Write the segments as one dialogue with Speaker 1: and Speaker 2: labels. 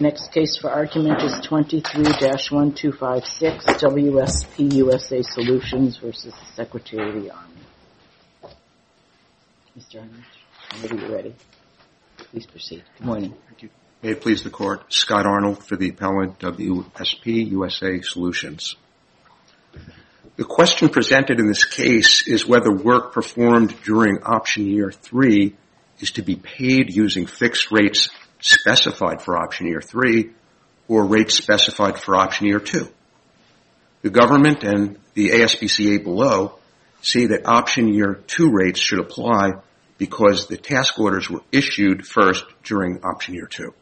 Speaker 1: Next case for argument is 23-1256, WSP USA Solutions versus the Secretary of the Army. Mr. Arnott, whenever you're ready, please proceed. Good morning.
Speaker 2: Thank you. May it please the Court, Scott Arnold for the appellant, WSP USA Solutions. The question presented in this case is whether work performed during option year 3 is to be paid using fixed rates specified for option year 3 or rates specified for option year 2. The government and the ASPCA below see that option year 2 rates should apply because the task orders were issued first during option year 2.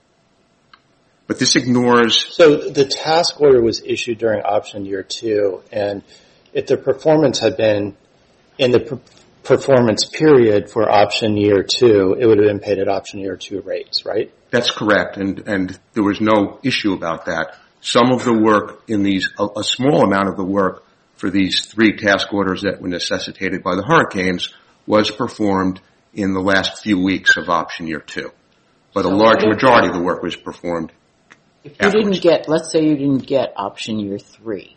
Speaker 2: But this ignores...
Speaker 3: So the task order was issued during option year 2, and if the performance had been in the performance period for option year 2, it would have been paid at option year 2 rates, right?
Speaker 2: That's correct, and there was no issue about that. Some of the work in these, a small amount of the work for these 3 task orders that were necessitated by the hurricanes was performed in the last few weeks of option year 2. But a large majority of the work was performed
Speaker 1: if you didn't get, let's say you didn't get option year 3,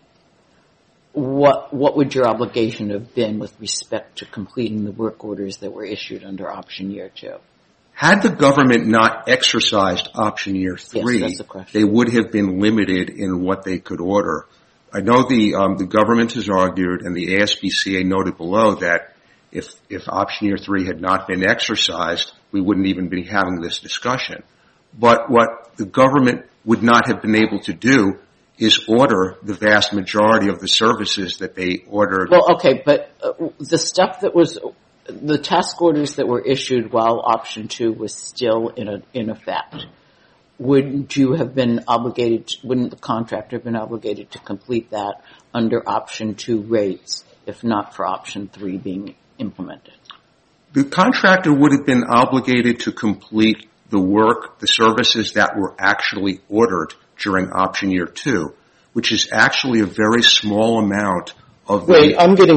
Speaker 1: what would your obligation have been with respect to completing the work orders that were issued under option year 2?
Speaker 2: Had the government not exercised option year 3,
Speaker 1: yes,
Speaker 2: they would have been limited in what they could order. I know the government has argued, and the ASPCA noted below, that if option year 3 had not been exercised, we wouldn't even be having this discussion. But what the government would not have been able to do is order the vast majority of the services that they ordered.
Speaker 1: Well, okay, but the stuff that was, the task orders that were issued while option 2 was still in effect, wouldn't you have been obligated, wouldn't the contractor have been obligated to complete that under option 2 rates, if not for option 3 being implemented?
Speaker 2: The contractor would have been obligated to complete the work, the services that were actually ordered during option year 2, which is actually a very small amount of
Speaker 3: Wait, I want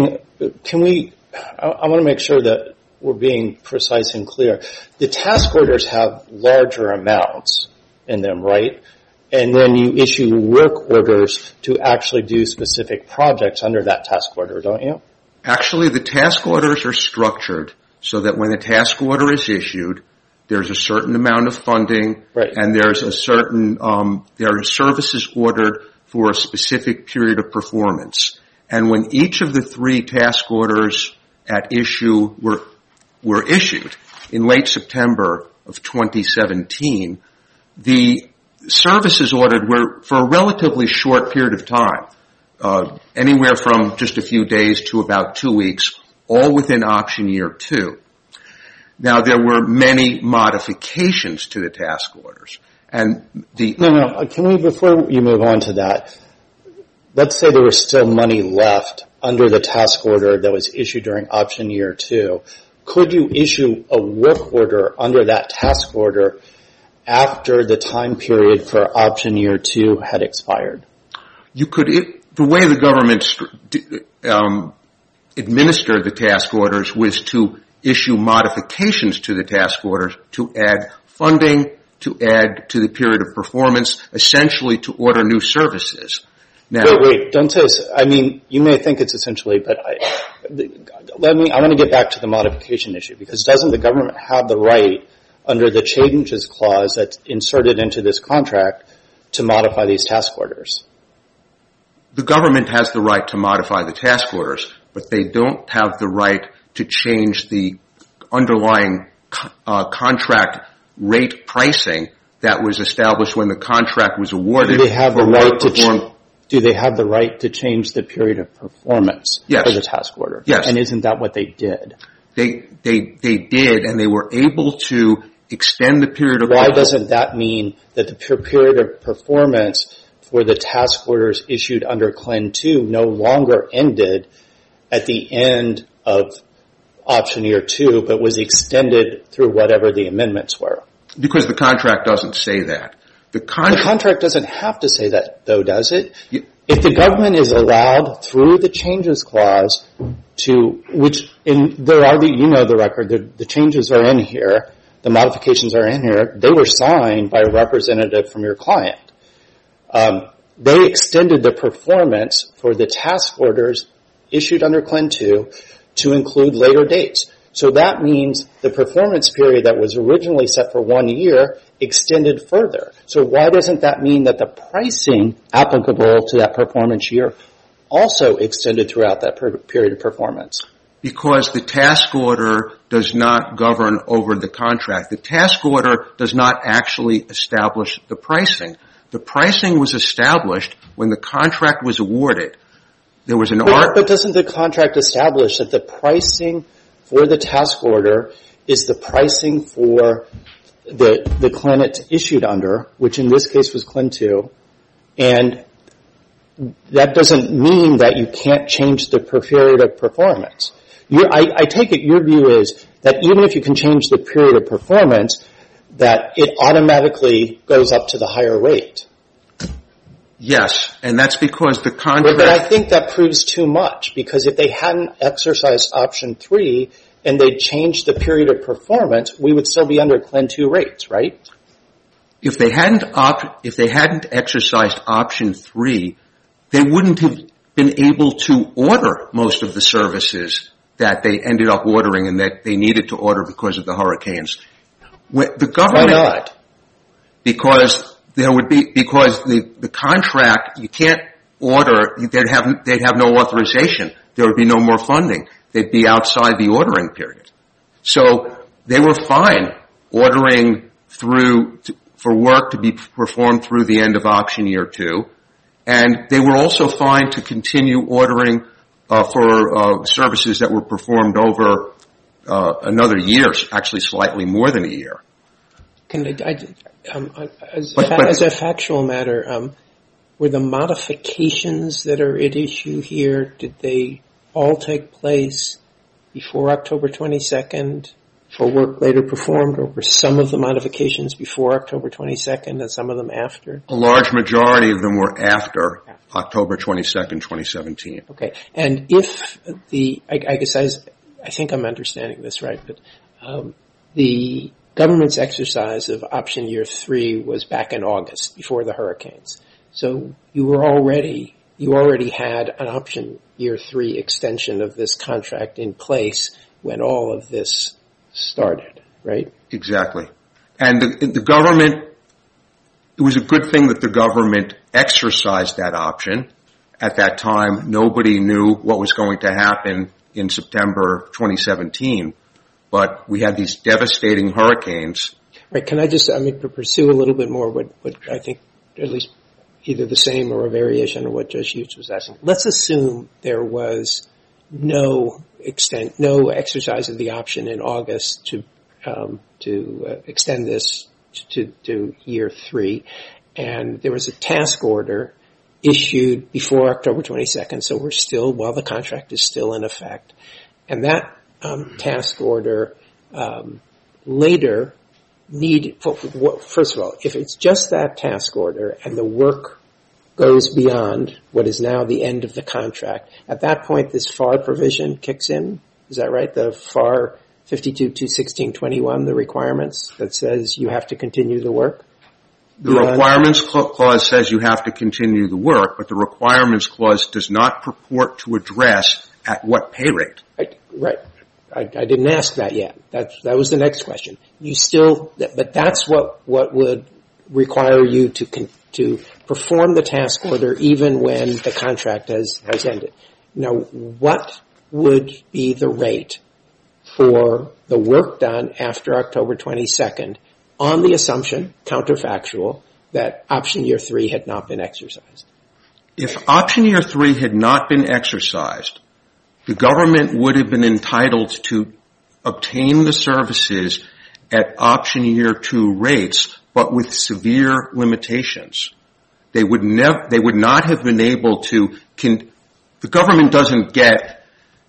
Speaker 3: to make sure that we're being precise and clear. The task orders have larger amounts in them, right? And then you issue work orders to actually do specific projects under that task order, don't you?
Speaker 2: Actually, the task orders are structured so that when a task order is issued, there's a certain amount of funding,
Speaker 3: right,
Speaker 2: and there's a certain, there are services ordered for a specific period of performance. And when each of the 3 task orders at issue were issued in late September of 2017, the services ordered were for a relatively short period of time, anywhere from just a few days to about 2 weeks, all within option year 2. Now, there were many modifications to the task orders. And
Speaker 3: No, can we, before you move on to that, let's say there was still money left under the task order that was issued during option year 2. Could you issue a work order under that task order after the time period for option year 2 had expired?
Speaker 2: You could, the way the government administered the task orders was to issue modifications to the task orders to add funding, to add to the period of performance, essentially to order new services. Now,
Speaker 3: wait, don't say this. I mean, you may think it's essentially, but I want to get back to the modification issue, because doesn't the government have the right under the changes clause that's inserted into this contract to modify these task orders?
Speaker 2: The government has the right to modify the task orders, but they don't have the right to change the underlying contract rate pricing that was established when the contract was awarded.
Speaker 3: Do they have the right to change the period of performance for the task order?
Speaker 2: Yes.
Speaker 3: And isn't that what they did?
Speaker 2: They did, and they were able to extend the period of
Speaker 3: Why doesn't that mean that the period of performance for the task orders issued under CLEN 2 no longer ended at the end of option year 2, but was extended through whatever the amendments were?
Speaker 2: Because the contract doesn't say that.
Speaker 3: The contract doesn't have to say that, though, does it? If the government is allowed through the changes clause to, which there are the record, the changes are in here, the modifications are in here, they were signed by a representative from your client. They extended the performance for the task orders issued under CLIN 2 to include later dates. So that means the performance period that was originally set for 1 year extended further. So why doesn't that mean that the pricing applicable to that performance year also extended throughout that period of performance?
Speaker 2: Because the task order does not govern over the contract. The task order does not actually establish the pricing. The pricing was established when the contract was awarded. There was an
Speaker 3: But doesn't the contract establish that the pricing for the task order is the pricing for the CLIN it's issued under, which in this case was CLIN 2, and that doesn't mean that you can't change the period of performance. I take it your view is that even if you can change the period of performance, that it automatically goes up to the higher rate.
Speaker 2: Yes, and that's because the contract...
Speaker 3: But I think that proves too much, because if they hadn't exercised option 3 and they changed the period of performance, we would still be under CLIN 2 rates, right?
Speaker 2: If they hadn't exercised option 3, they wouldn't have been able to order most of the services that they ended up ordering and that they needed to order because of the hurricanes. The government...
Speaker 3: Why not?
Speaker 2: Because the contract, you can't order, they'd have no authorization. There would be no more funding. They'd be outside the ordering period. So they were fine ordering for work to be performed through the end of option year 2. And they were also fine to continue ordering for services that were performed over another year, actually slightly more than a year.
Speaker 4: As a factual matter, were the modifications that are at issue here, did they all take place before October 22nd for work later performed, or were some of the modifications before October 22nd and some of them after?
Speaker 2: A large majority of them were after October 22nd, 2017.
Speaker 4: Okay. And if I think I'm understanding this right, but the government's exercise of option year 3 was back in August before the hurricanes. So you already had an option year 3 extension of this contract in place when all of this started, right?
Speaker 2: Exactly. And the government, it was a good thing that the government exercised that option. At that time, nobody knew what was going to happen in September 2017, but we had these devastating hurricanes.
Speaker 4: Right. Can I just, pursue a little bit more what I think at least either the same or a variation of what Judge Hughes was asking. Let's assume there was no exercise of the option in August to extend this to year 3, and there was a task order issued before October 22nd, so we're still, while the contract is still in effect, and that task order later first of all, if it's just that task order and the work goes beyond what is now the end of the contract, at that point this FAR provision kicks in. Is that right? The FAR 52.216.21, the requirements that says you have to continue the work?
Speaker 2: The requirements clause says you have to continue the work, but the requirements clause does not purport to address at what pay rate.
Speaker 4: Right. I didn't ask that yet. That was the next question. But that's what would require you to perform the task order even when the contract has ended. Now, what would be the rate for the work done after October 22nd on the assumption, counterfactual, that option year 3 had not been exercised?
Speaker 2: If option year 3 had not been exercised, the government would have been entitled to obtain the services at option year 2 rates, but with severe limitations. They would not have been able to. The government doesn't get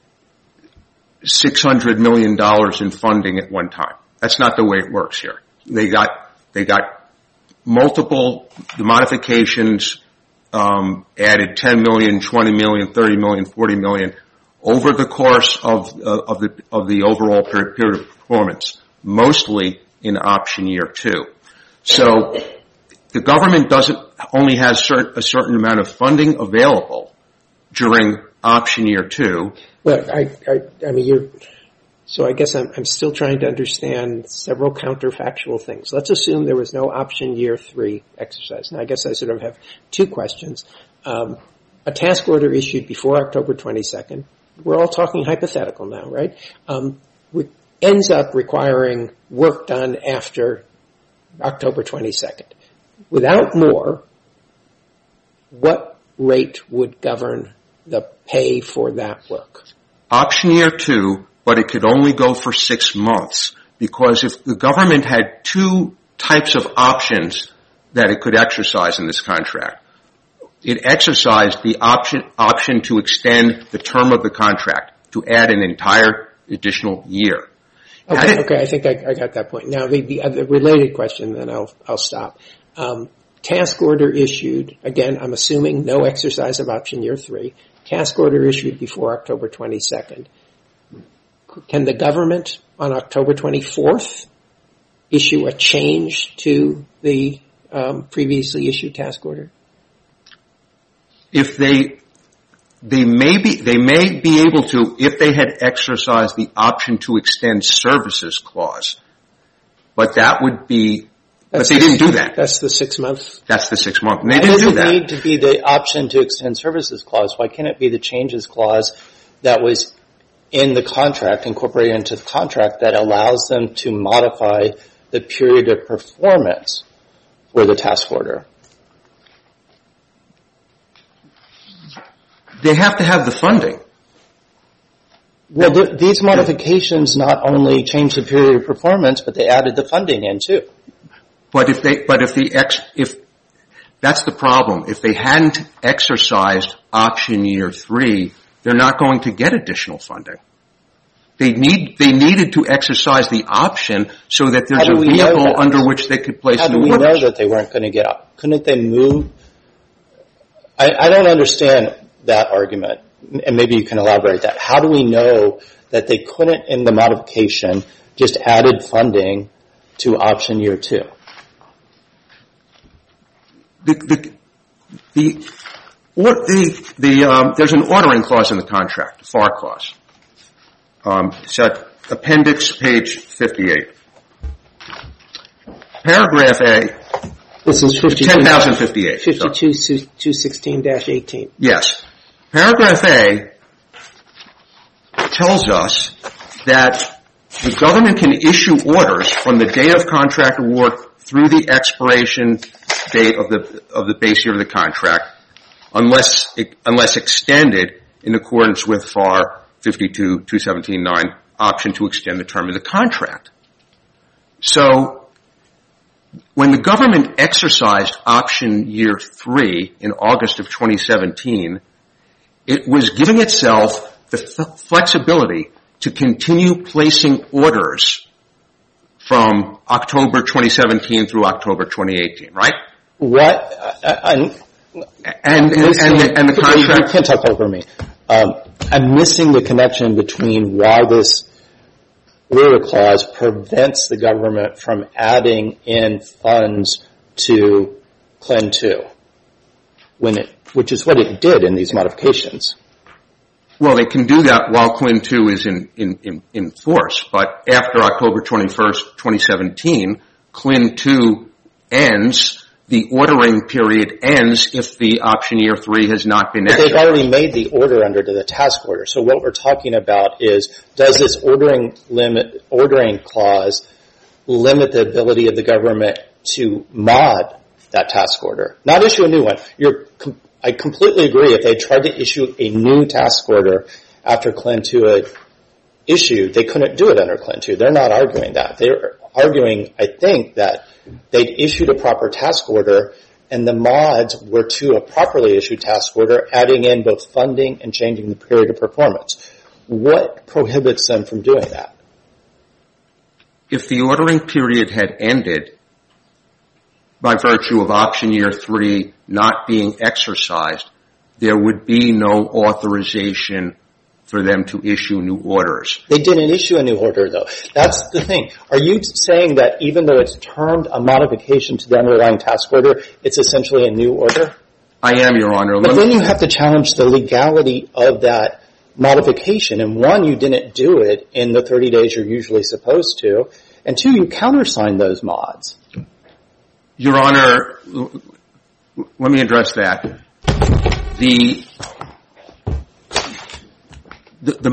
Speaker 2: $600 million in funding at one time. That's not the way it works here. They got multiple modifications, added 10 million, 20 million, 30 million, 40 million over the course of the overall period of performance, mostly in option year 2. So the government only has a certain amount of funding available during option year 2.
Speaker 4: Well, so I guess I'm still trying to understand several counterfactual things. Let's assume there was no option year 3 exercise. Now, I guess I sort of have two questions. A task order issued before October 22nd. We're all talking hypothetical now, right? Ends up requiring work done after October 22nd. Without more, what rate would govern the pay for that work?
Speaker 2: Option year 2, but it could only go for 6 months, because if the government had two types of options that it could exercise in this contract, it exercised the option to extend the term of the contract, to add an entire additional year.
Speaker 4: Okay, I think I got that point. Now, the other related question, then I'll stop. Task order issued, again, I'm assuming no exercise of option year 3. Task order issued before October 22nd. Can the government on October 24th issue a change to the previously issued task order?
Speaker 2: If they may be able to, if they had exercised the option to extend services clause, but that would be, but they didn't do that.
Speaker 4: That's the 6 month.
Speaker 2: That's the 6 month. And they didn't do that.
Speaker 3: Why does it need to be the option to extend services clause? Why can't it be the changes clause that was in the contract, incorporated into the contract, that allows them to modify the period of performance for the task order?
Speaker 2: They have to have the funding.
Speaker 3: Well, these modifications not only changed the period of performance, but they added the funding in too.
Speaker 2: But if that's the problem. If they hadn't exercised option year 3, they're not going to get additional funding. They needed to exercise the option so that there's a vehicle under which they could place new orders.
Speaker 3: How do we know that they weren't going to get up? Couldn't they move? I don't understand that argument, and maybe you can elaborate that. How do we know that they couldn't, in the modification, just added funding to option year 2?
Speaker 2: There's an ordering clause in the contract, the FAR clause. It's at appendix page 58. Paragraph A.
Speaker 4: This is
Speaker 2: 10,058.
Speaker 4: 52-216-18.
Speaker 2: Yes. Paragraph A tells us that the government can issue orders from the date of contract award through the expiration date of the base year of the contract, unless extended in accordance with FAR 52-217-9, option to extend the term of the contract. So when the government exercised option year 3 in August of 2017, it was giving itself the flexibility to continue placing orders from October 2017 through October 2018, right?
Speaker 3: What?
Speaker 2: And the contract.
Speaker 3: You can't talk over me. I'm missing the connection between why this order clause prevents the government from adding in funds to CLIN 2, which is what it did in these modifications.
Speaker 2: Well, they can do that while CLIN 2 is in force, but after October 21st, 2017, CLIN 2 ends. The ordering period ends if the option year 3 has not been exercised.
Speaker 3: They've already made the order under to the task order. So what we're talking about is, does this ordering clause limit the ability of the government to mod that task order? Not issue a new one. I completely agree. If they tried to issue a new task order after CLIN 2 had issued, they couldn't do it under CLIN 2. They're not arguing that. They're arguing, I think, that they'd issued a proper task order and the mods were to a properly issued task order, adding in both funding and changing the period of performance. What prohibits them from doing that?
Speaker 2: If the ordering period had ended by virtue of option year 3 not being exercised, there would be no authorization for them to issue new orders.
Speaker 3: They didn't issue a new order, though. That's the thing. Are you saying that even though it's termed a modification to the underlying task order, it's essentially a new order?
Speaker 2: I am, Your Honor.
Speaker 3: But then you have to challenge the legality of that modification. And one, you didn't do it in the 30 days you're usually supposed to. And two, you countersigned those mods.
Speaker 2: Your Honor, let me address that. The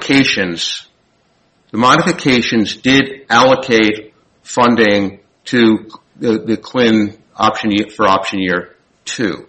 Speaker 2: modifications did allocate funding to the CLIN for option year 2.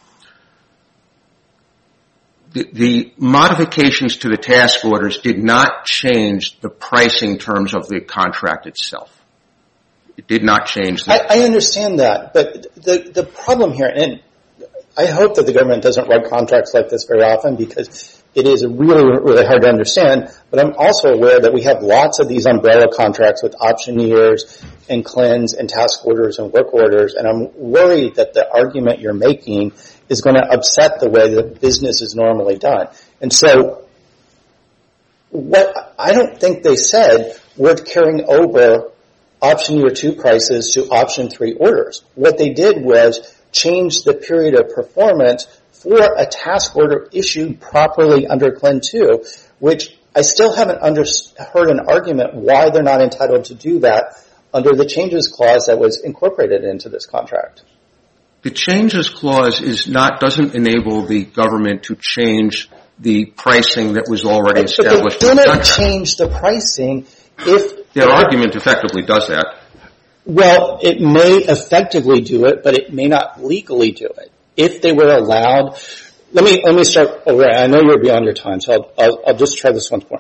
Speaker 2: The modifications to the task orders did not change the pricing terms of the contract itself. It did not change that.
Speaker 3: I understand that, but the problem here, and I hope that the government doesn't write contracts like this very often because it is really, really hard to understand, but I'm also aware that we have lots of these umbrella contracts with option years and CLINs and task orders and work orders, and I'm worried that the argument you're making is going to upset the way that business is normally done. And so what I don't think they said we're carrying over option year 2 prices to option 3 orders. What they did was change the period of performance for a task order issued properly under CLIN 2, which I still haven't heard an argument why they're not entitled to do that under the changes clause that was incorporated into this contract.
Speaker 2: The changes clause doesn't enable the government to change the pricing that was already established.
Speaker 3: But they didn't change the pricing if...
Speaker 2: Their argument effectively does that.
Speaker 3: Well, it may effectively do it, but it may not legally do it. If they were allowed... Let me start over. I know you're beyond your time, so I'll just try this once more.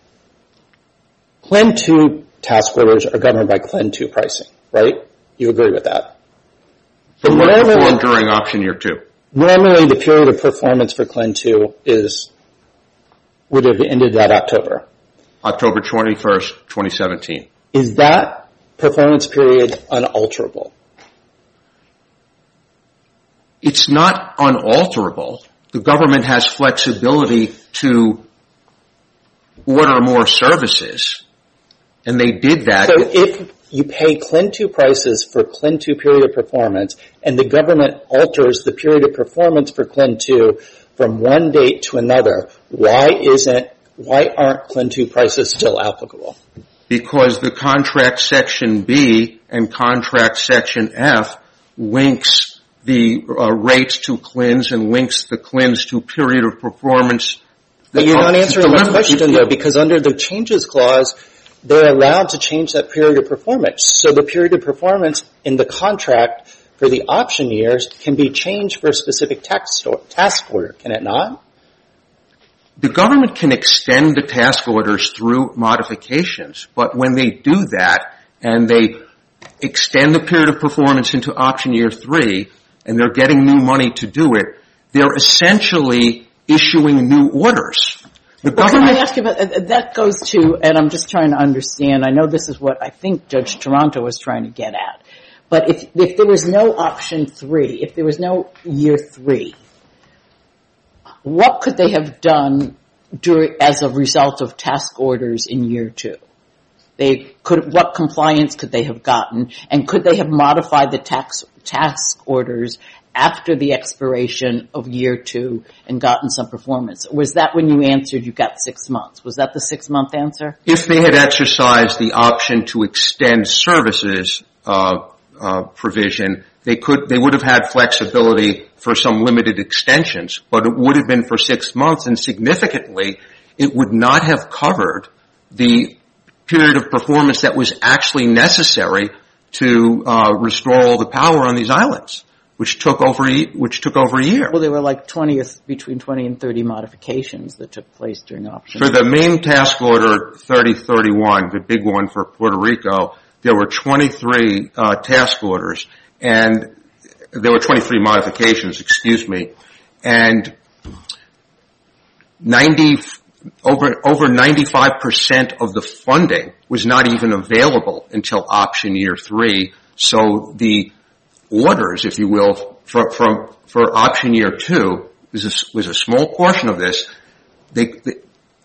Speaker 3: CLIN 2 task orders are governed by CLIN 2 pricing, right? You agree with that?
Speaker 2: For what performed during option year 2.
Speaker 3: Normally, the period of performance for CLIN 2 would have ended that October.
Speaker 2: October 21st, 2017.
Speaker 3: Is that performance period unalterable?
Speaker 2: It's not unalterable. The government has flexibility to order more services, and they did that.
Speaker 3: So if you pay CLIN 2 prices for CLIN 2 period of performance, and the government alters the period of performance for CLIN 2 from one date to another, why aren't CLIN 2 prices still applicable?
Speaker 2: Because the contract section B and contract section F links the rates to CLINs and links the CLINs to period of performance.
Speaker 3: But you're not answering my question, though, because under the changes clause, they're allowed to change that period of performance. So the period of performance in the contract for the option years can be changed for a specific task order, can it not?
Speaker 2: The government can extend the task orders through modifications, but when they do that and they extend the period of performance into option year 3 and they're getting new money to do it, they're essentially issuing new orders.
Speaker 1: Can I ask you about that? Goes to, and I'm just trying to understand, I know this is what I think Judge Toronto was trying to get at, but if there was no option 3, if there was no year 3, what could they have done as a result of task orders in year 2? What compliance could they have gotten, and could they have modified the task orders after the expiration of year 2 and gotten some performance? Was that when you answered you got 6 months? Was that the 6-month answer?
Speaker 2: If they had exercised the option to extend services provision, they would have had flexibility for some limited extensions, but it would have been for 6 months, and significantly, it would not have covered the period of performance that was actually necessary to restore all the power on these islands, which took over a year.
Speaker 1: Well, there were like between 20 and 30 modifications that took place during option.
Speaker 2: For the main task order 3031, the big one for Puerto Rico, there were 23 task orders, and there were 23 modifications, and over 95% of the funding was not even available until option year 3. So the orders, if you will, for option year 2 was a small portion of this.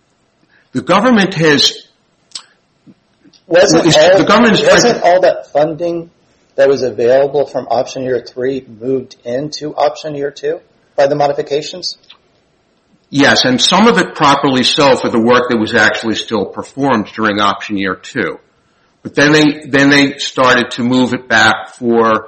Speaker 2: The government has...
Speaker 3: Wasn't all that funding that was available from option year 3 moved into option year 2 by the modifications?
Speaker 2: Yes, and some of it properly so for the work that was actually still performed during option year 2. But then they started to move it back for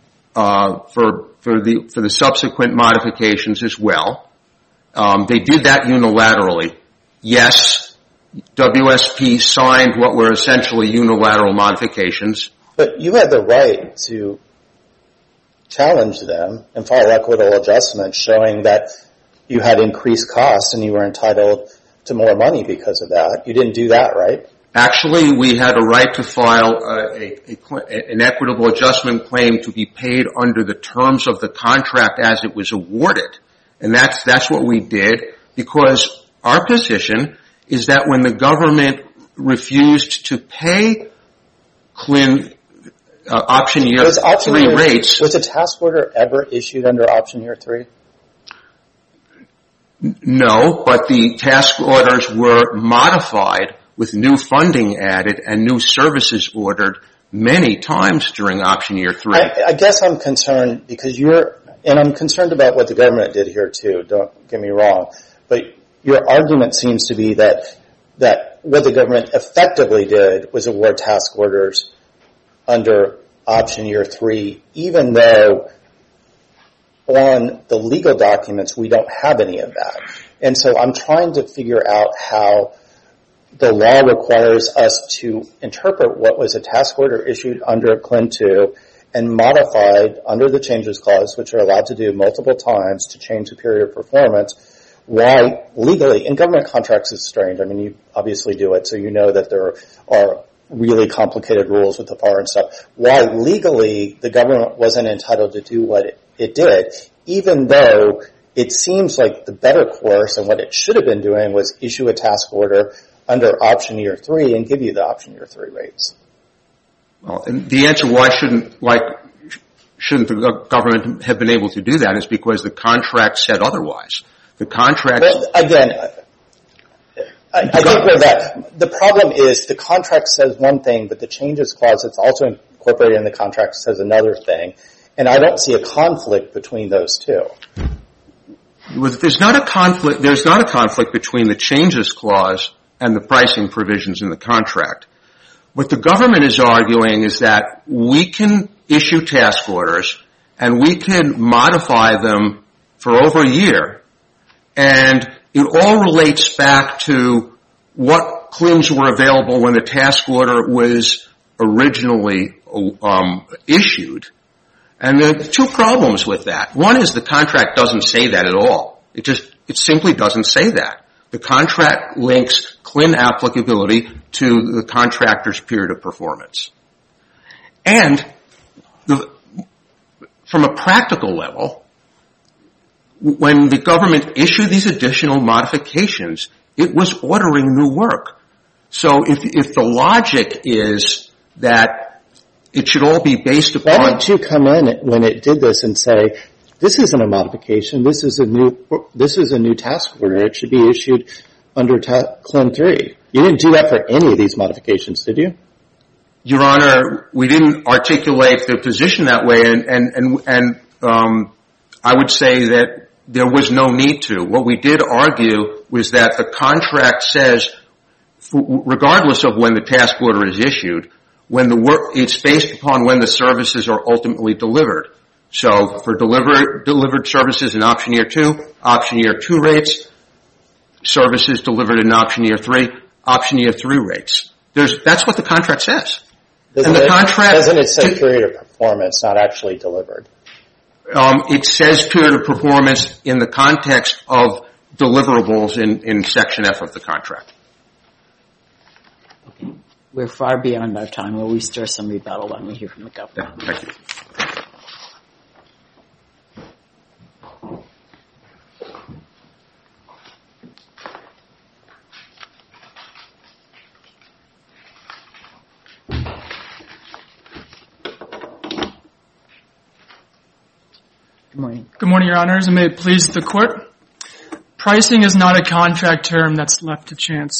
Speaker 2: the subsequent modifications as well. They did that unilaterally. Yes, WSP signed what were essentially unilateral modifications.
Speaker 3: But you had the right to challenge them and file equitable adjustments showing that you had increased costs and you were entitled to more money because of that. You didn't do that, right?
Speaker 2: Actually, we had a right to file an equitable adjustment claim to be paid under the terms of the contract as it was awarded. And that's what we did, because our position is that when the government refused to pay CLIN option year 3 rates...
Speaker 3: Was a task order ever issued under option year 3?
Speaker 2: No, but the task orders were modified with new funding added and new services ordered many times during option year 3.
Speaker 3: I guess I'm concerned because and I'm concerned about what the government did here too, don't get me wrong, but your argument seems to be that what the government effectively did was award task orders under option year 3, even though on the legal documents we don't have any of that. And so I'm trying to figure out how the law requires us to interpret what was a task order issued under CLIN 2 and modified under the changes clause, which are allowed to do multiple times to change the period of performance, why legally, and government contracts is strange. I mean, you obviously do it, so you know that there are really complicated rules with the FAR and stuff. Why legally the government wasn't entitled to do what it did, even though it seems like the better course and what it should have been doing was issue a task order under option year 3 and give you the option year 3 rates.
Speaker 2: Well, and the answer why shouldn't the government have been able to do that is because the contract said otherwise. The contract...
Speaker 3: Well, again, I think with that, the problem is the contract says one thing, but the changes clause that's also incorporated in the contract says another thing, and I don't see a conflict between those two.
Speaker 2: There's not a conflict between the changes clause and the pricing provisions in the contract. What the government is arguing is that we can issue task orders and we can modify them for over a year, and it all relates back to what CLINs were available when the task order was originally issued. And there are two problems with that. One is the contract doesn't say that at all. It simply doesn't say that. The contract links CLIN applicability to the contractor's period of performance. And from a practical level, when the government issued these additional modifications, it was ordering new work. So if the logic is that it should all be based upon...
Speaker 3: Why didn't you come in when it did this and say, this isn't a modification, this is a new task order, it should be issued under CLIN 3. You didn't do that for any of these modifications, did you?
Speaker 2: Your Honor, we didn't articulate the position that way, and I would say that there was no need to. What we did argue was that the contract says, regardless of when the task order is issued, when the work, it's based upon when the services are ultimately delivered. So for delivered services in option year 2 rates, services delivered in option year 3 rates. That's what the contract says.
Speaker 3: Doesn't it say period of performance, not actually delivered?
Speaker 2: It says period of performance in the context of deliverables in Section F of the contract.
Speaker 1: Okay. We're far beyond our time. Will we stir some rebuttal when we hear from the government?
Speaker 2: Yeah, thank you.
Speaker 1: Good morning.
Speaker 5: Good morning, Your Honors, and may it please the Court. Pricing is not a contract term that's left to chance.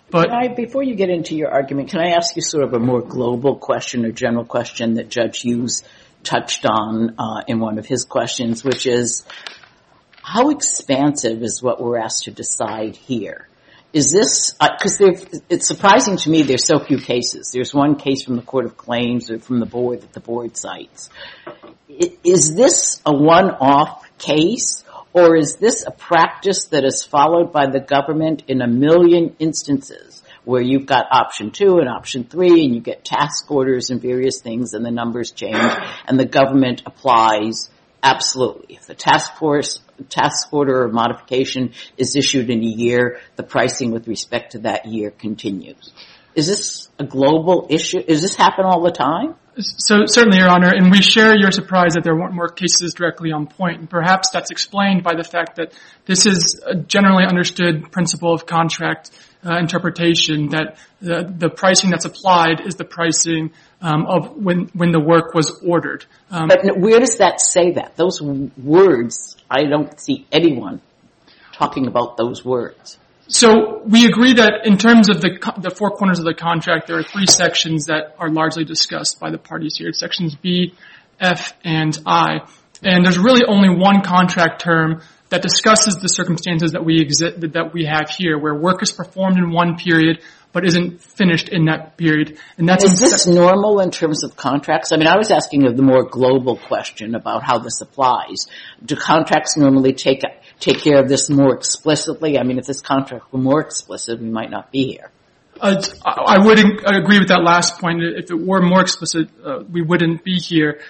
Speaker 5: But
Speaker 1: before you get into your argument, can I ask you sort of a more global question or general question that Judge Hughes touched on in one of his questions, which is, how expansive is what we're asked to decide here? Is this, because it's surprising to me there's so few cases. There's one case from the Court of Claims or from the board that the board cites. Is this a one-off case, or is this a practice that is followed by the government in a million instances where you've got option 2 and option 3 and you get task orders and various things and the numbers change and the government applies absolutely? If the task order or modification is issued in a year, the pricing with respect to that year continues. Is this a global issue? Does this happen all the time?
Speaker 5: So certainly, Your Honor, and we share your surprise that there weren't more cases directly on point. And perhaps that's explained by the fact that this is a generally understood principle of contract interpretation, that the pricing that's applied is the pricing of when the work was ordered.
Speaker 1: But where does that say that? Those words, I don't see anyone talking about those words.
Speaker 5: So we agree that in terms of the four corners of the contract, there are 3 sections that are largely discussed by the parties here. It's sections B, F, and I. And there's really only one contract term that discusses the circumstances that we have here, where work is performed in one period but isn't finished in that period. And that's
Speaker 1: Is this normal in terms of contracts? I mean, I was asking the more global question about how this applies. Do contracts normally take care of this more explicitly? I mean, if this contract were more explicit, we might not be here.
Speaker 5: I wouldn't agree with that last point. If it were more explicit, we wouldn't be here.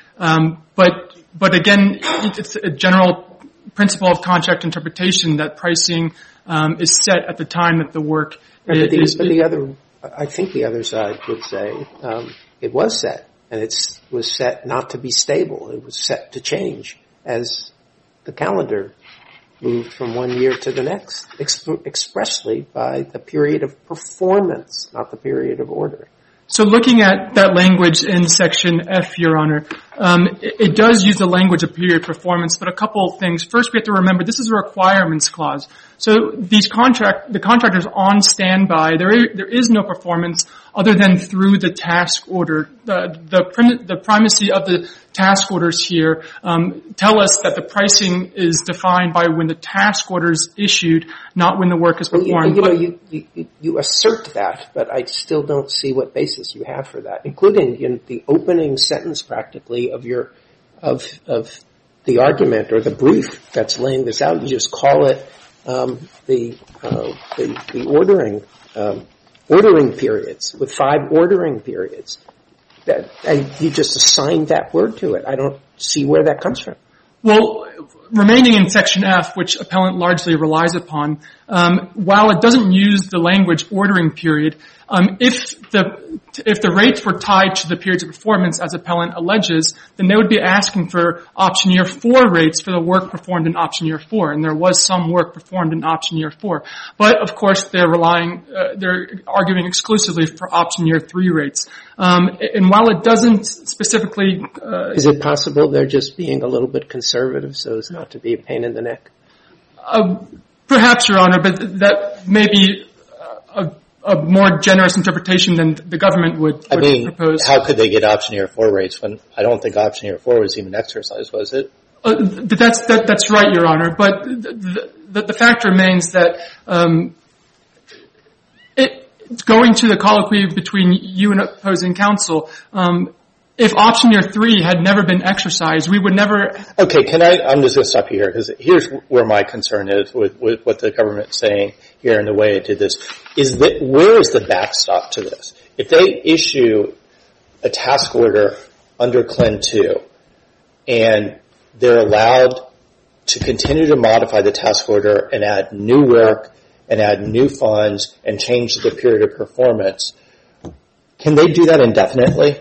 Speaker 5: But again, it's a general principle of contract interpretation that pricing is set at the time that the work is.
Speaker 4: I think the other side would say it was set, and it was set not to be stable. It was set to change as the calendar moved from one year to the next, expressly by the period of performance, not the period of order.
Speaker 5: So looking at that language in section F, Your Honor, it does use the language of period performance, but a couple of things. First, we have to remember this is a requirements clause. So the contractor's on standby. There is no performance other than through the task order. The primacy of the task orders here tell us that the pricing is defined by when the task order is issued, not when the work is performed.
Speaker 4: You assert that, but I still don't see what basis you have for that, including in the opening sentence practically of the argument or the brief that's laying this out. You just call it the ordering periods with 5 ordering periods. You just assign that word to it. I don't see where that comes from.
Speaker 5: Well, remaining in section F, which appellant largely relies upon, while it doesn't use the language ordering period, if the rates were tied to the periods of performance, as appellant alleges, then they would be asking for option year 4 rates for the work performed in option year 4, and there was some work performed in option year 4. But of course, they're arguing exclusively for option year 3 rates. And while it doesn't specifically,
Speaker 4: is it possible they're just being a little bit conservative so as not to be a pain in the neck?
Speaker 5: Perhaps, Your Honor, but that may be a more generous interpretation than the government would propose.
Speaker 3: How could they get option year 4 rates when I don't think option year 4 was even exercised, was it?
Speaker 5: That's right, Your Honor. But the fact remains that going to the colloquy between you and opposing counsel, if option year 3 had never been exercised, we would never. Okay,
Speaker 3: I'm just going to stop you here because here's where my concern is with what the government's saying here and the way it did this. Where is the backstop to this? If they issue a task order under CLIN 2 and they're allowed to continue to modify the task order and add new work and add new funds and change the period of performance, can they do that indefinitely?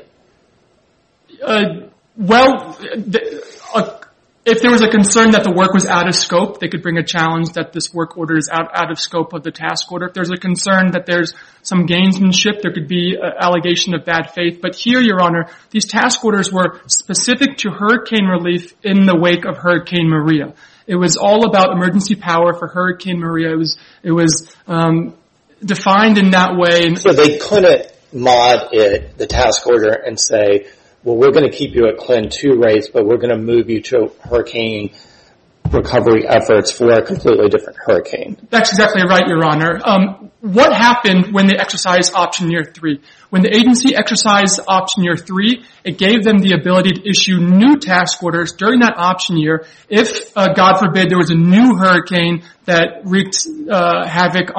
Speaker 5: If there was a concern that the work was out of scope, they could bring a challenge that this work order is out of scope of the task order. If there's a concern that there's some gamesmanship, there could be an allegation of bad faith. But here, Your Honor, these task orders were specific to hurricane relief in the wake of Hurricane Maria. It was all about emergency power for Hurricane Maria. defined in that way.
Speaker 3: So they couldn't mod it, the task order, and say, well, we're going to keep you at CLIN 2 rates, but we're going to move you to hurricane recovery efforts for a completely different hurricane.
Speaker 5: That's exactly right, Your Honor. What happened when they exercised option year 3? When the agency exercised option year 3, it gave them the ability to issue new task orders during that option year if, God forbid, there was a new hurricane that wreaked havoc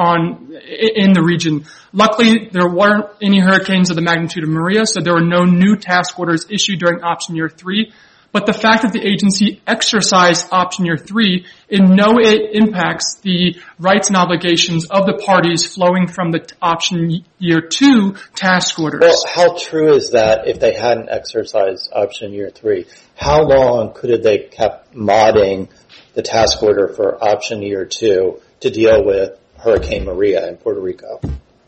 Speaker 5: in the region. Luckily, there weren't any hurricanes of the magnitude of Maria, so there were no new task orders issued during option year 3. But the fact that the agency exercised option year 3 in no way impacts the rights and obligations of the parties flowing from the option year 2 task orders.
Speaker 3: Well, how true is that if they hadn't exercised option year 3? How long could they kept modding the task order for option year 2 to deal with Hurricane Maria in Puerto Rico?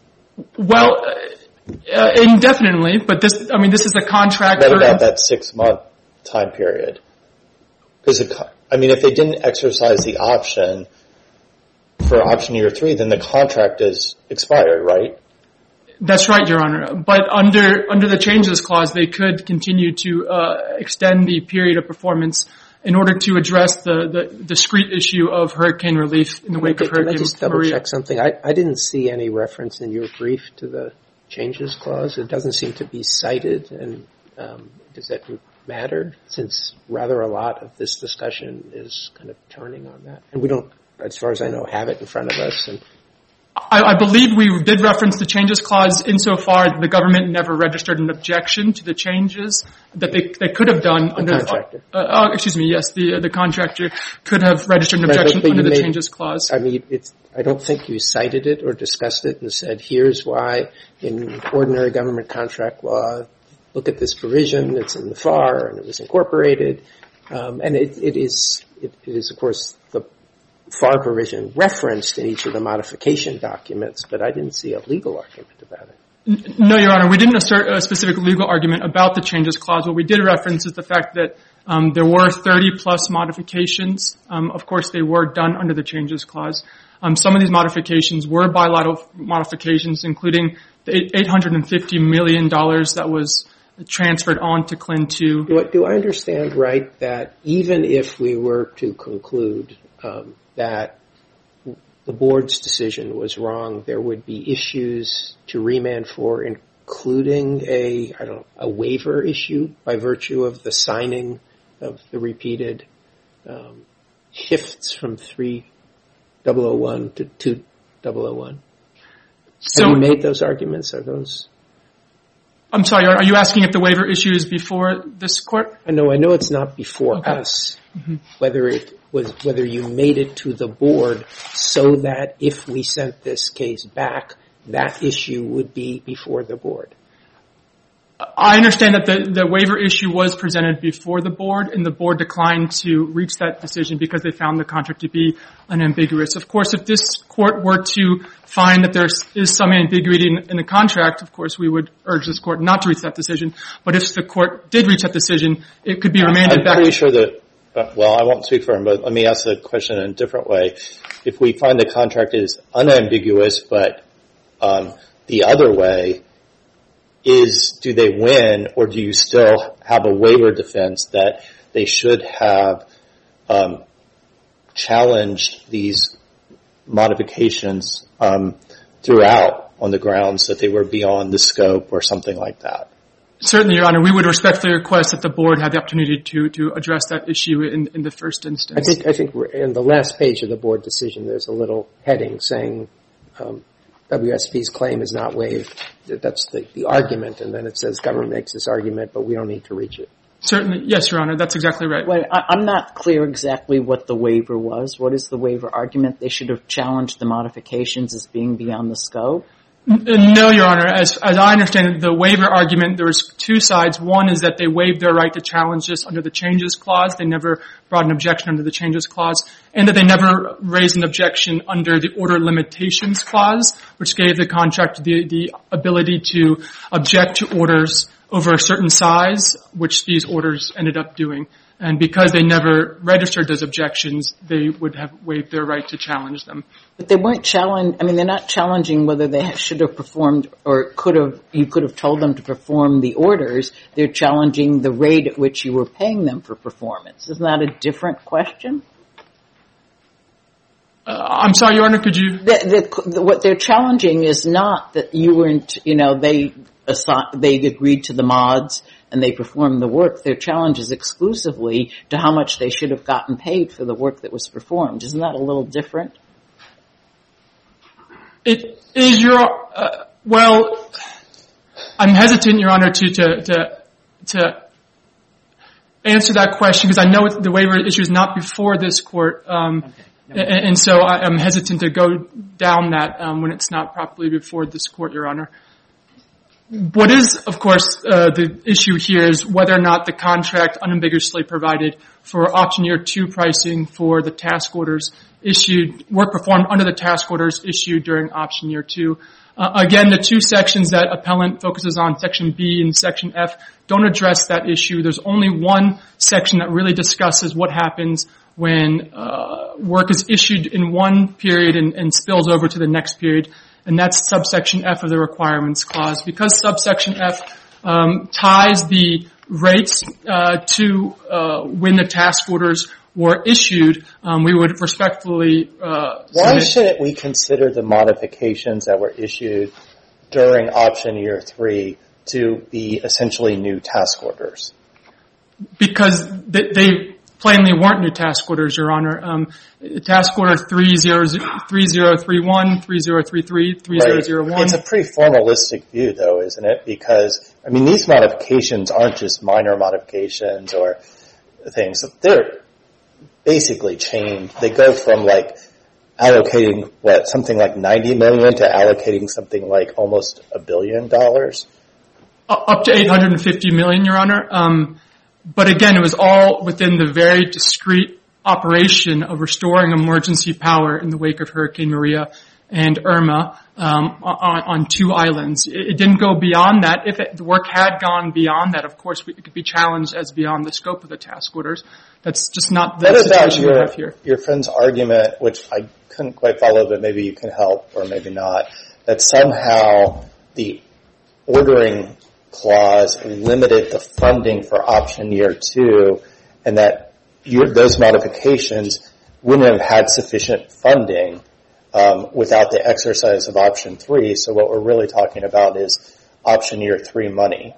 Speaker 5: Well, indefinitely, but this is a contract.
Speaker 3: What about that 6-month time period? Because, if they didn't exercise the option for option year 3, then the contract is expired, right?
Speaker 5: That's right, Your Honor. But under the changes clause, they could continue to extend the period of performance in order to address the discrete issue of hurricane relief in the wake of Hurricane Maria.
Speaker 4: Can I just double check something? I didn't see any reference in your brief to the changes clause. It doesn't seem to be cited, and does that matter, since rather a lot of this discussion is kind of turning on that? And we don't, as far as I know, have it in front of us. And
Speaker 5: I believe we did reference the changes clause insofar that the government never registered an objection to the changes that they could have done under the contractor. The contractor could have registered an objection under the changes clause.
Speaker 4: I don't think you cited it or discussed it and said, here's why in ordinary government contract law, look at this provision, it's in the FAR and it was incorporated. And it is of course the FAR provision referenced in each of the modification documents, but I didn't see a legal argument about it.
Speaker 5: No, Your Honor, we didn't assert a specific legal argument about the changes clause. What we did reference is the fact that there were 30-plus modifications. Of course, they were done under the changes clause. Some of these modifications were bilateral modifications, including the $850 million that was transferred on to CLIN 2.
Speaker 4: Do I understand right that even if we were to conclude that the board's decision was wrong, there would be issues to remand for, including a waiver issue by virtue of the signing of the repeated shifts from 3001 to 2001? Have you made those arguments? Are those?
Speaker 5: I'm sorry, are you asking if the waiver issue is before this court?
Speaker 4: I know it's not before us. Mm-hmm. Whether you made it to the board so that if we sent this case back, that issue would be before the board.
Speaker 5: I understand that the waiver issue was presented before the board, and the board declined to reach that decision because they found the contract to be unambiguous. Of course, if this court were to find that there is some ambiguity in the contract, of course, we would urge this court not to reach that decision. But if the court did reach that decision, it could be remanded back.
Speaker 3: I'm pretty sure that, I won't speak for him, but let me ask the question in a different way. If we find the contract is unambiguous, but the other way, do they win, or do you still have a waiver defense that they should have challenged these modifications throughout on the grounds that they were beyond the scope or something like that?
Speaker 5: Certainly, Your Honor. We would respectfully request that the board have the opportunity to address that issue in the first instance.
Speaker 4: I think in the last page of the board decision, there's a little heading saying WSP's claim is not waived. That's the argument, and then it says government makes this argument, but we don't need to reach it.
Speaker 5: Certainly. Yes, Your Honor. That's exactly right.
Speaker 1: Wait, I'm not clear exactly what the waiver was. What is the waiver argument? They should have challenged the modifications as being beyond the scope?
Speaker 5: No, Your Honor. As I understand it, the waiver argument, there was two sides. One is that they waived their right to challenge this under the changes clause. They never brought an objection under the changes clause. And that they never raised an objection under the order limitations clause, which gave the contractor the ability to object to orders over a certain size, which these orders ended up doing. And because they never registered those objections, they would have waived their right to challenge them.
Speaker 1: But they weren't they're not challenging whether they should have performed or you could have told them to perform the orders. They're challenging the rate at which you were paying them for performance. Isn't that a different question?
Speaker 5: I'm sorry, Your Honor, could you?
Speaker 1: What they're challenging is not that you weren't, they agreed to the mods and they performed the work. Their challenge is exclusively to how much they should have gotten paid for the work that was performed. Isn't that a little different?
Speaker 5: It is well, I'm hesitant, Your Honor, to answer that question because I know the waiver issue is not before this court. And so I'm hesitant to go down that when it's not properly before this court, Your Honor. What is, of course, the issue here is whether or not the contract unambiguously provided for option year 2 pricing for the task orders work performed under the task orders issued during option year 2. Again, the two sections that appellant focuses on, section B and section F, don't address that issue. There's only one section that really discusses what happens when work is issued in one period and spills over to the next period, and that's subsection F of the requirements clause. Because subsection F ties the rates to when the task orders were issued, we would respectfully
Speaker 3: Why shouldn't we consider the modifications that were issued during option year 3 to be essentially new task orders?
Speaker 5: Because they plainly weren't new task orders, Your Honor. Task order 3031, 3033, 3001.
Speaker 3: Right. It's a pretty formalistic view, though, isn't it? Because, these modifications aren't just minor modifications or things. They're basically changed. They go from, allocating, something like $90 million to allocating something like almost $1 billion?
Speaker 5: Up to $850 million, Your Honor. But again, it was all within the very discrete operation of restoring emergency power in the wake of Hurricane Maria and Irma on 2 islands. It didn't go beyond that. If the work had gone beyond that, of course, it could be challenged as beyond the scope of the task orders. That's just not the situation we have here.
Speaker 3: Your friend's argument, which I couldn't quite follow, but maybe you can help or maybe not, that somehow the ordering clause limited the funding for option year 2 and that those modifications wouldn't have had sufficient funding without the exercise of option 3. So what we're really talking about is option year 3 money.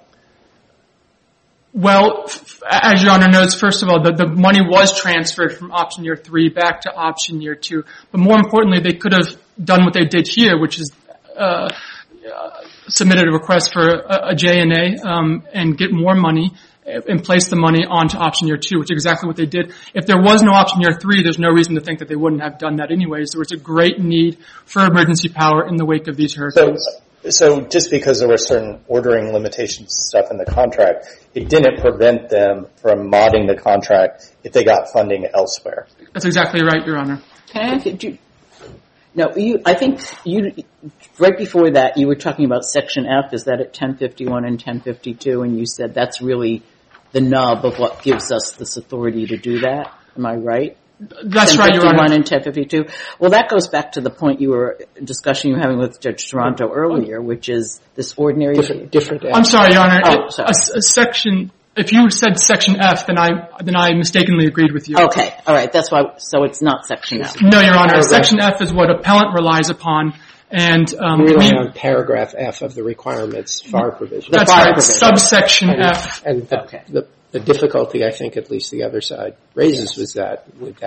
Speaker 5: Well, as Your Honor knows, first of all, the money was transferred from option year 3 back to option year 2. But more importantly, they could have done what they did here, which is submitted a request for a J&A and get more money and place the money onto option year 2, which is exactly what they did. If there was no option year 3, there's no reason to think that they wouldn't have done that anyways. There was a great need for emergency power in the wake of these hurricanes.
Speaker 3: So just because there were certain ordering limitations and stuff in the contract, it didn't prevent them from modding the contract if they got funding elsewhere.
Speaker 5: That's exactly right, Your Honor.
Speaker 1: I think right before that you were talking about section F. Is that at 1051 and 1052? And you said that's really the nub of what gives us this authority to do that. Am I right?
Speaker 5: That's right, Your Honor.
Speaker 1: 1051 and 1052. Well, that goes back to the point you were having with Judge Toronto earlier, which is this ordinary
Speaker 4: different.
Speaker 5: I'm sorry, Your Honor.
Speaker 1: Sorry.
Speaker 5: A section. If you said section F, then I mistakenly agreed with you.
Speaker 1: Okay, all right. That's why. So it's not section F.
Speaker 5: No, Your Honor. Section F is what appellant relies upon, and
Speaker 4: we rely on paragraph F of the requirements FAR provision.
Speaker 5: That's right. Subsection F.
Speaker 4: And the difficulty, I think, at least the other side raises that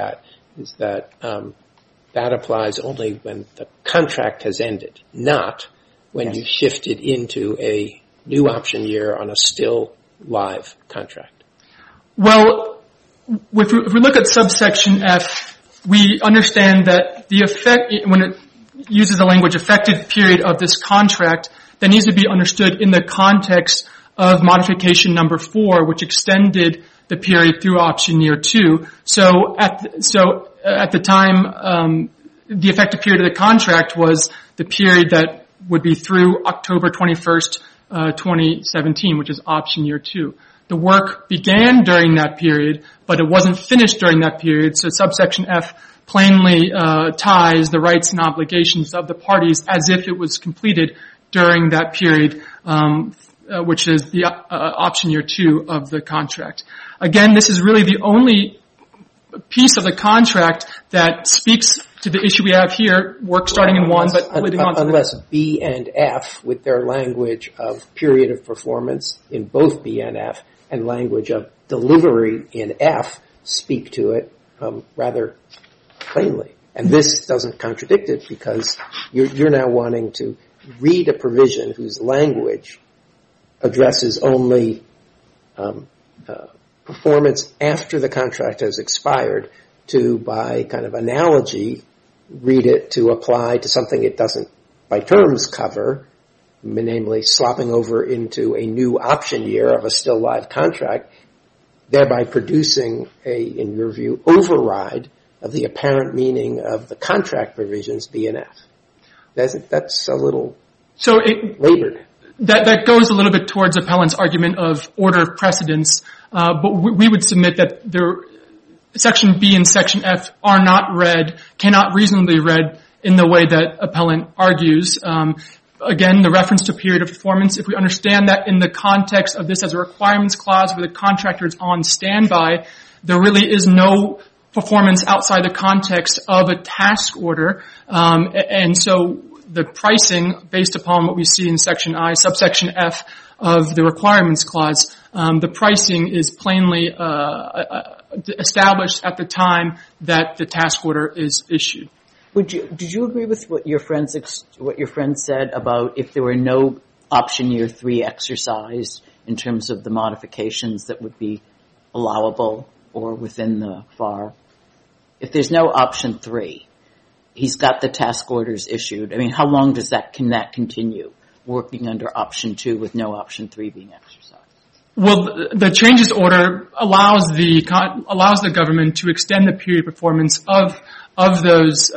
Speaker 4: applies only when the contract has ended, not when you shifted into a new option year on a still live contract.
Speaker 5: Well, if we look at subsection F, we understand that the effect, when it uses the language effective period of this contract, that needs to be understood in the context of modification number 4, which extended the period through option year 2. So at the time, the effective period of the contract was the period that would be through October 21st, 2017, which is option year 2. the work began during that period, but it wasn't finished during that period. So subsection F plainly ties the rights and obligations of the parties as if it was completed during that period, which is the option year 2 of the contract. Again, this is really the only piece of the contract that speaks to the issue we have here, work starting in 1, but leading on to
Speaker 4: unless B and F, with their language of period of performance in both B and F, and language of delivery in F, speak to it rather plainly. And this doesn't contradict it because you're now wanting to read a provision whose language addresses only performance after the contract has expired to, by kind of analogy, read it to apply to something it doesn't, by terms, cover, namely slopping over into a new option year of a still live contract, thereby producing in your view, override of the apparent meaning of the contract provisions B and F. That's a little labored.
Speaker 5: That goes a little bit towards appellant's argument of order of precedence, but we would submit that Section B and Section F are not read, cannot reasonably read in the way that appellant argues. Again, the reference to period of performance, if we understand that in the context of this as a requirements clause where the contractor is on standby, there really is no performance outside the context of a task order, and so the pricing, based upon what we see in Section I, subsection F of the requirements clause, the pricing is plainly established at the time that the task order is issued.
Speaker 1: Did you agree with what your friend said about if there were no option year 3 exercised in terms of the modifications that would be allowable or within the FAR? If there's no option 3, he's got the task orders issued. I mean, how long can that continue, working under option 2 with no option 3 being exercised?
Speaker 5: Well, the changes order allows the government to extend the period of performance of those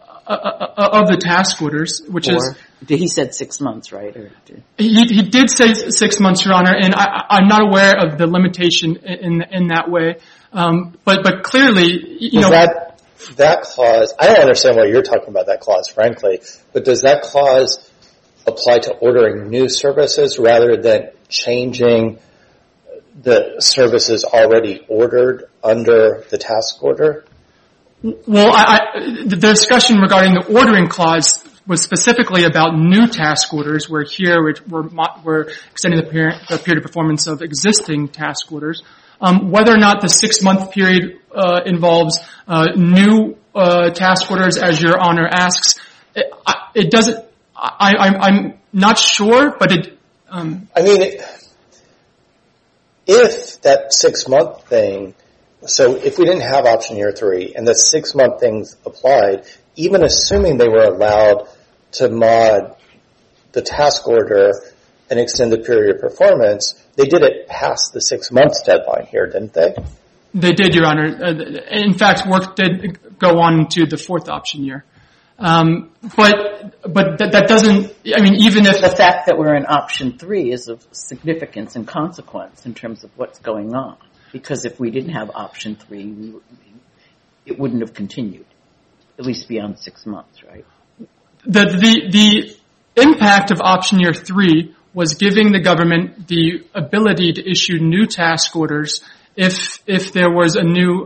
Speaker 5: of the task orders, which is.
Speaker 1: He said 6 months, right?
Speaker 5: He did say 6 months, Your Honor, and I'm not aware of the limitation in that way. But clearly, you know.
Speaker 3: That clause, I don't understand why you're talking about that clause, frankly, but does that clause apply to ordering new services rather than changing the services already ordered under the task order?
Speaker 5: Well, the discussion regarding the ordering clause was specifically about new task orders, where here we're extending the period of performance of existing task orders. Whether or not the 6-month period involves new task orders, as Your Honor asks, it doesn't. I'm not sure, but it. I
Speaker 3: mean, if that 6-month thing. So if we didn't have option year 3 and the 6-month things applied, even assuming they were allowed to mod the task order and extend the period of performance, they did it past the 6 months deadline here, didn't they?
Speaker 5: They did, Your Honor. In fact, work did go on to the 4th option year. But that doesn't, I mean, even if.
Speaker 1: The fact that we're in option 3 is of significance and consequence in terms of what's going on. Because if we didn't have option 3, it wouldn't have continued, at least beyond 6 months, right?
Speaker 5: The impact of option year 3 was giving the government the ability to issue new task orders if there was a new.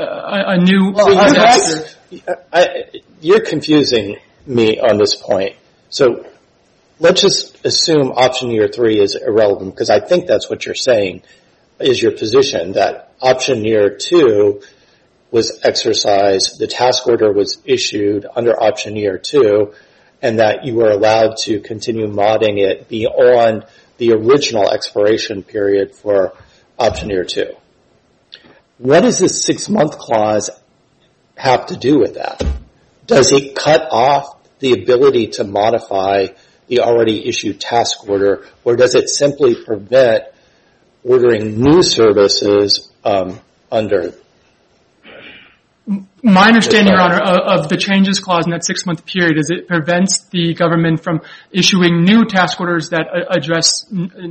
Speaker 3: You're confusing me on this point. So let's just assume option year 3 is irrelevant, because I think that's what you're saying. Is your position that option year 2 was exercised, the task order was issued under option year 2, and that you were allowed to continue modding it beyond the original expiration period for option year 2? What does this 6-month clause have to do with that? Does it cut off the ability to modify the already issued task order, or does it simply prevent ordering new services under?
Speaker 5: My understanding, Your Honor, of the changes clause in that 6-month period is it prevents the government from issuing new task orders that address...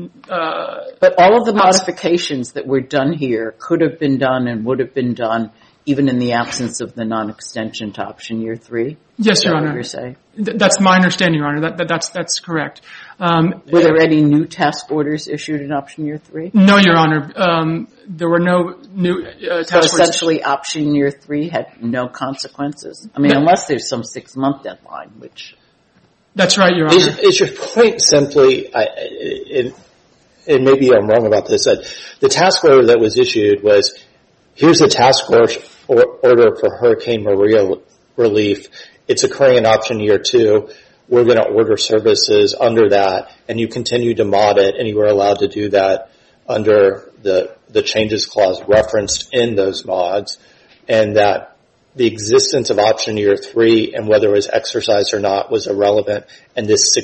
Speaker 1: But all of the modifications that were done here could have been done and would have been done even in the absence of the non-extension to option year 3?
Speaker 5: Yes, Your
Speaker 1: Is that
Speaker 5: Honor.
Speaker 1: what you're saying?
Speaker 5: That's my understanding, Your Honor. That's correct.
Speaker 1: Were there any new task orders issued in option year 3?
Speaker 5: No, Your Honor. There were no new task orders.
Speaker 1: So essentially option year 3 had no consequences? I mean, unless there's some 6-month deadline, which...
Speaker 5: That's right, Your Honor.
Speaker 3: Is your point simply, and maybe I'm wrong about this, that the task order that was issued was, here's a task order for Hurricane Maria relief. It's occurring in option year 2. We're going to order services under that, and you continue to mod it, and you were allowed to do that under the changes clause referenced in those mods, and that the existence of option year 3 and whether it was exercised or not was irrelevant, and this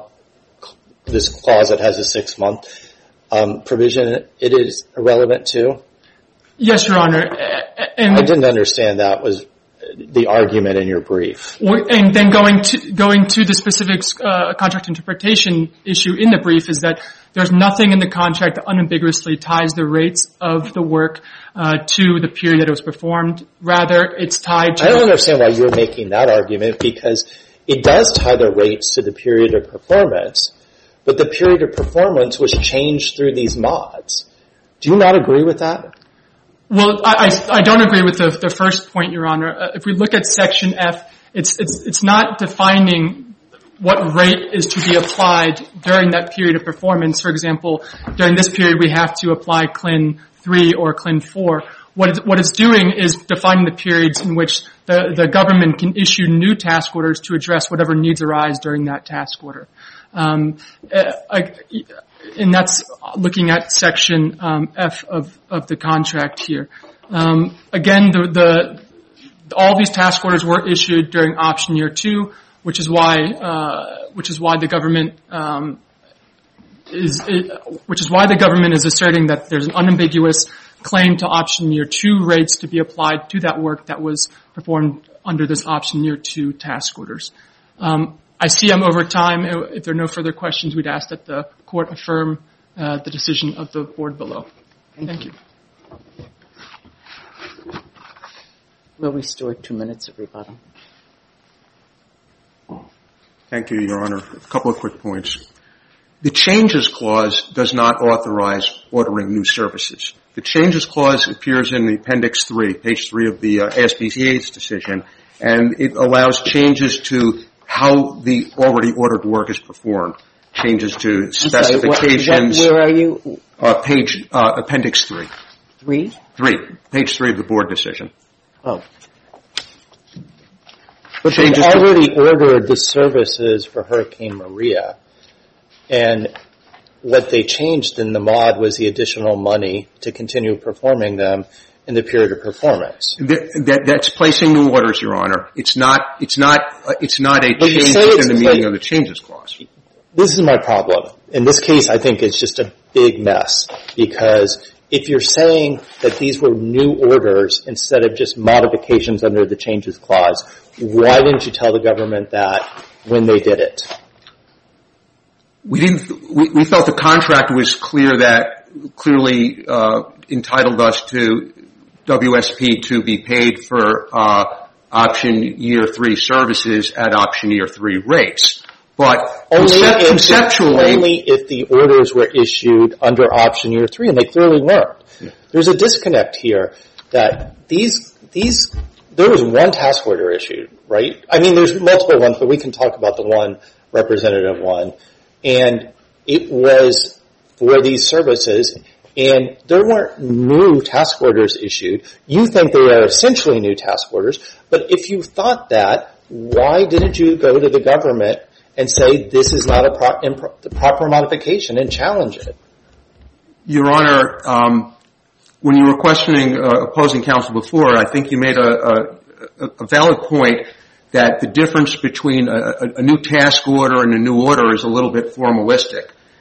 Speaker 3: clause that has a 6-month provision, it is irrelevant too?
Speaker 5: Yes, Your Honor. And
Speaker 3: I didn't understand that was the argument in your brief.
Speaker 5: And then going to the specific contract interpretation issue in the brief is that there's nothing in the contract that unambiguously ties the rates of the work to the period that it was performed. Rather, it's tied to...
Speaker 3: I don't understand why you're making that argument, because it does tie the rates to the period of performance, but the period of performance was changed through these mods. Do you not agree with that?
Speaker 5: Well, I don't agree with the first point, Your Honor. If we look at Section F, it's not defining what rate is to be applied during that period of performance. For example, during this period, we have to apply CLIN 3 or CLIN 4. What it's doing is defining the periods in which the government can issue new task orders to address whatever needs arise during that task order. And that's looking at Section F of the contract here. Again, all these task orders were issued during option year 2, which is why the government is asserting that there's an unambiguous claim to option year 2 rates to be applied to that work that was performed under this option year 2 task orders. I see I'm over time. If there are no further questions, we'd ask that the Court affirm the decision of the Board below. Thank you.
Speaker 1: Will restore 2 minutes of rebuttal.
Speaker 2: Thank you, Your Honor. A couple of quick points. The Changes Clause does not authorize ordering new services. The Changes Clause appears in the Appendix 3, page 3 of the ASPCA's decision, and it allows changes to how the already ordered work is performed. Changes to specifications.
Speaker 1: Where are you?
Speaker 2: Appendix 3.
Speaker 1: 3?
Speaker 2: 3. Page 3 of the Board decision.
Speaker 1: Oh.
Speaker 3: But they already ordered the services for Hurricane Maria, and what they changed in the mod was the additional money to continue performing them in the period of performance.
Speaker 2: That's placing new orders, Your Honor. It's not a change in the meaning of the Changes Clause.
Speaker 3: This is my problem. In this case, I think it's just a big mess, because if you're saying that these were new orders instead of just modifications under the Changes Clause, why didn't you tell the government that when they did it?
Speaker 2: We felt the contract was clearly entitled us to WSP to be paid for option year 3 services at option year 3 rates. But conceptually...
Speaker 3: Only if the orders were issued under option year 3, and they clearly weren't. Yeah. There's a disconnect here that there was one task order issued, right? I mean, there's multiple ones, but we can talk about the one representative one. And it was for these services, and there weren't new task orders issued. You think they are essentially new task orders, but if you thought that, why didn't you go to the government and say this is not a proper modification and challenge it?
Speaker 2: Your Honor, when you were questioning opposing counsel before, I think you made a valid point that the difference between a new task order and a new order is a little bit formalistic.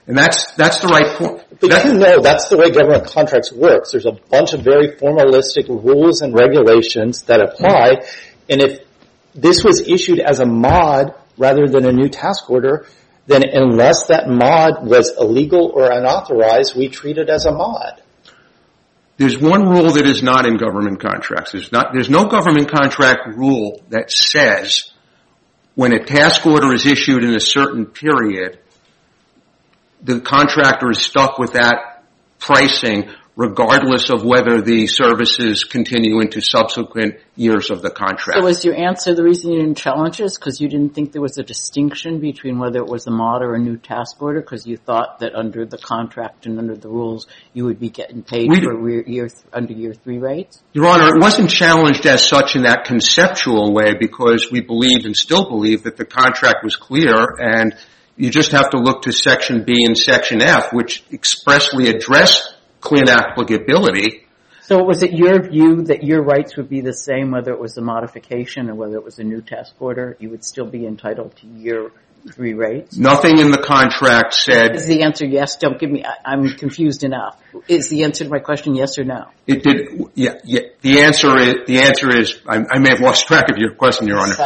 Speaker 2: And that's the right point.
Speaker 3: But you know that's the way government contracts works. There's a bunch of very formalistic rules and regulations that apply, and if this was issued as a mod rather than a new task order, then unless that mod was illegal or unauthorized, we treat it as a mod.
Speaker 2: There's one rule that is not in government contracts. There's no government contract rule that says when a task order is issued in a certain period, the contractor is stuck with that pricing regardless of whether the services continue into subsequent years of the contract.
Speaker 1: So was your answer the reason you didn't challenge this? Because you didn't think there was a distinction between whether it was a mod or a new task order? Because you thought that under the contract and under the rules you would be getting paid for under year 3 rates?
Speaker 2: Your Honor, it wasn't challenged as such in that conceptual way because we believed and still believe that the contract was clear, and you just have to look to Section B and Section F, which expressly address clean applicability.
Speaker 1: So was it your view that your rights would be the same whether it was a modification or whether it was a new task order? You would still be entitled to year 3 rates?
Speaker 2: Nothing in the contract said...
Speaker 1: Is the answer yes? Don't give me... I'm confused enough. Is the answer to my question yes or no?
Speaker 2: It did... Yeah. The answer is... I may have lost track of your question, Your Honor.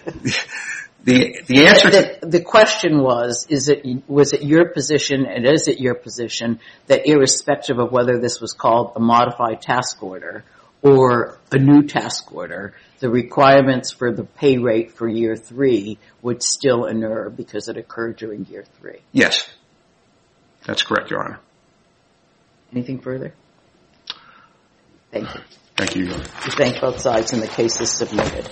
Speaker 2: The answer to...
Speaker 1: The question was it your position, and is it your position, that irrespective of whether this was called a modified task order or a new task order, the requirements for the pay rate for year 3 would still inure because it occurred during year 3?
Speaker 2: Yes. That's correct, Your Honor.
Speaker 1: Anything further? Thank you.
Speaker 2: Thank you, Your Honor.
Speaker 1: We thank both sides, and the case is submitted.